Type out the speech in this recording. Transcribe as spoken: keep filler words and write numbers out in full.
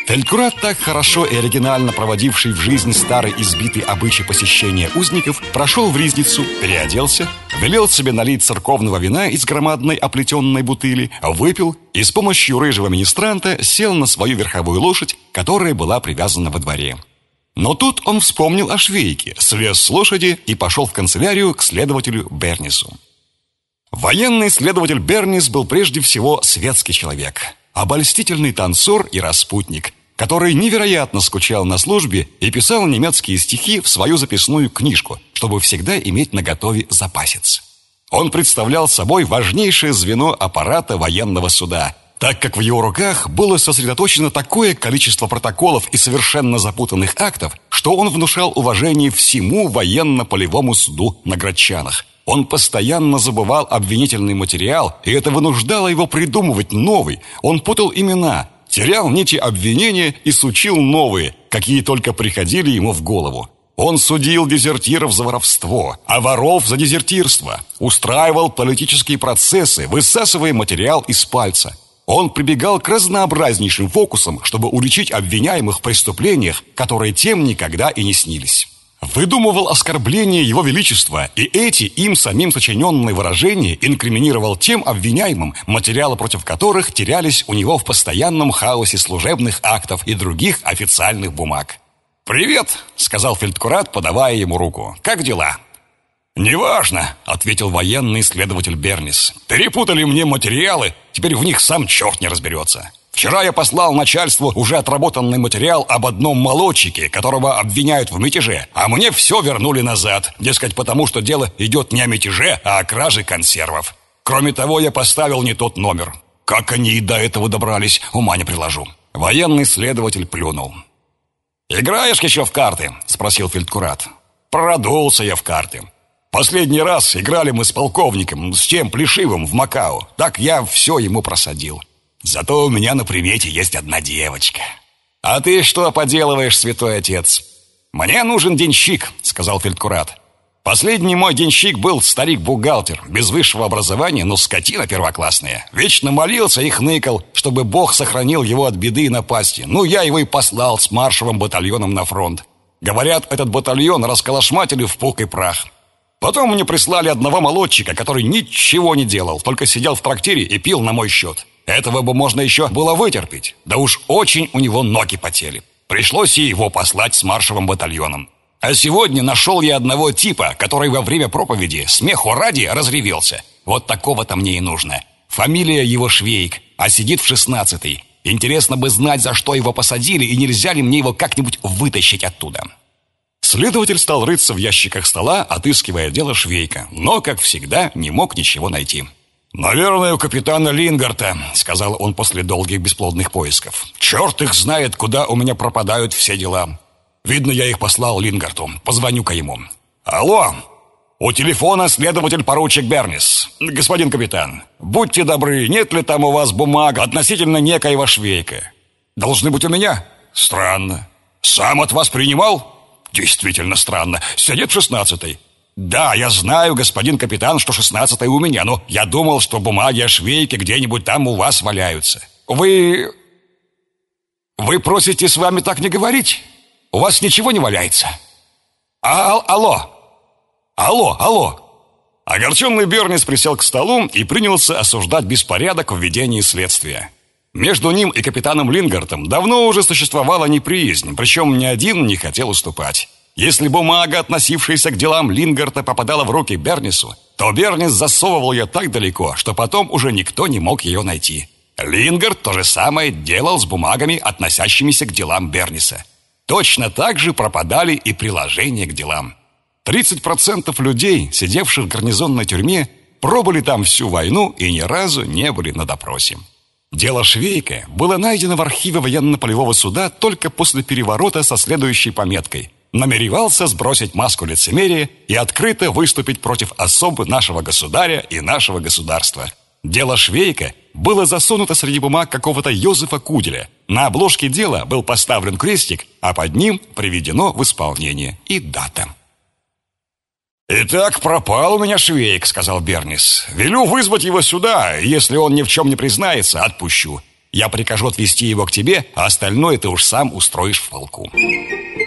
Фельдкурат, так хорошо и оригинально проводивший в жизнь старый избитый обычай посещения узников, прошел в ризницу, переоделся, велел себе налить церковного вина из громадной оплетенной бутыли, выпил и с помощью рыжего министранта сел на свою верховую лошадь, которая была привязана во дворе. Но тут он вспомнил о швейке, слез с лошади и пошел в канцелярию к следователю Бернису. Военный следователь Бернис был прежде всего светский человек, обольстительный танцор и распутник, который невероятно скучал на службе и писал немецкие стихи в свою записную книжку, чтобы всегда иметь наготове запасец. Он представлял собой важнейшее звено аппарата военного суда, так как в его руках было сосредоточено такое количество протоколов и совершенно запутанных актов, что он внушал уважение всему военно-полевому суду на Грачанах. Он постоянно забывал обвинительный материал, и это вынуждало его придумывать новый. Он путал имена, терял нити обвинения и сучил новые, какие только приходили ему в голову. Он судил дезертиров за воровство, а воров за дезертирство, устраивал политические процессы, высасывая материал из пальца. Он прибегал к разнообразнейшим фокусам, чтобы уличить обвиняемых в преступлениях, которые тем никогда и не снились. Выдумывал оскорбления Его Величества, и эти им самим сочиненные выражения инкриминировал тем обвиняемым, материалы против которых терялись у него в постоянном хаосе служебных актов и других официальных бумаг. «Привет», — сказал фельдкурат, подавая ему руку. «Как дела?» «Неважно», — ответил военный следователь Бернис. «Перепутали мне материалы, теперь в них сам черт не разберется. Вчера я послал начальству уже отработанный материал об одном молодчике, которого обвиняют в мятеже, а мне все вернули назад, дескать, потому что дело идет не о мятеже, а о краже консервов. Кроме того, я поставил не тот номер. Как они и до этого добрались, ума не приложу». Военный следователь плюнул. «Играешь еще в карты?» — спросил фельдкурат. «Продулся я в карты. Последний раз играли мы с полковником, с тем Плешивым в Макао. Так я все ему просадил. Зато у меня на примете есть одна девочка». «А ты что поделываешь, святой отец?» «Мне нужен денщик», — сказал фельдкурат. «Последний мой денщик был старик-бухгалтер, без высшего образования, но скотина первоклассная. Вечно молился и хныкал, чтобы Бог сохранил его от беды и напасти. Ну, я его и послал с маршевым батальоном на фронт. Говорят, этот батальон расколошматили в пух и прах. Потом мне прислали одного молодчика, который ничего не делал, только сидел в трактире и пил на мой счет. Этого бы можно еще было вытерпеть. Да уж очень у него ноги потели. Пришлось и его послать с маршевым батальоном. А сегодня нашел я одного типа, который во время проповеди смеху ради разревелся. Вот такого-то мне и нужно. Фамилия его Швейк, а сидит в шестнадцатой. Интересно бы знать, за что его посадили, и нельзя ли мне его как-нибудь вытащить оттуда». Следователь стал рыться в ящиках стола, отыскивая дело Швейка, но, как всегда, не мог ничего найти. «Наверное, у капитана Лингарта», — сказал он после долгих бесплодных поисков. «Черт их знает, куда у меня пропадают все дела. Видно, я их послал Лингарту. Позвоню-ка ему». «Алло! У телефона следователь-поручик Бернис. Господин капитан, будьте добры, нет ли там у вас бумага относительно некоего Швейка?» «Должны быть у меня». «Странно. Сам от вас принимал?» «Действительно странно. Сидит в шестнадцатой». «Да, я знаю, господин капитан, что шестнадцатая у меня, но я думал, что бумаги о Швейке где-нибудь там у вас валяются». «Вы... вы просите с вами так не говорить? У вас ничего не валяется?» А «Алло! Алло! Алло!» Огорченный Бернис присел к столу и принялся осуждать беспорядок в ведении следствия. Между ним и капитаном Лингартом давно уже существовала неприязнь, причем ни один не хотел уступать. Если бумага, относившаяся к делам Лингарта, попадала в руки Бернису, то Бернис засовывал ее так далеко, что потом уже никто не мог ее найти. Лингарт то же самое делал с бумагами, относящимися к делам Берниса. Точно так же пропадали и приложения к делам. тридцать процентов людей, сидевших в гарнизонной тюрьме, пробыли там всю войну и ни разу не были на допросе. Дело Швейка было найдено в архиве военно-полевого суда только после переворота со следующей пометкой: намеревался сбросить маску лицемерия и открыто выступить против особы нашего государя и нашего государства. Дело Швейка было засунуто среди бумаг какого-то Йозефа Куделя. На обложке дела был поставлен крестик, а под ним приведено в исполнение и дата. «Итак, пропал у меня Швейк», — сказал Бернис. «Велю вызвать его сюда, если он ни в чем не признается, отпущу. Я прикажу отвезти его к тебе, а остальное ты уж сам устроишь в полку.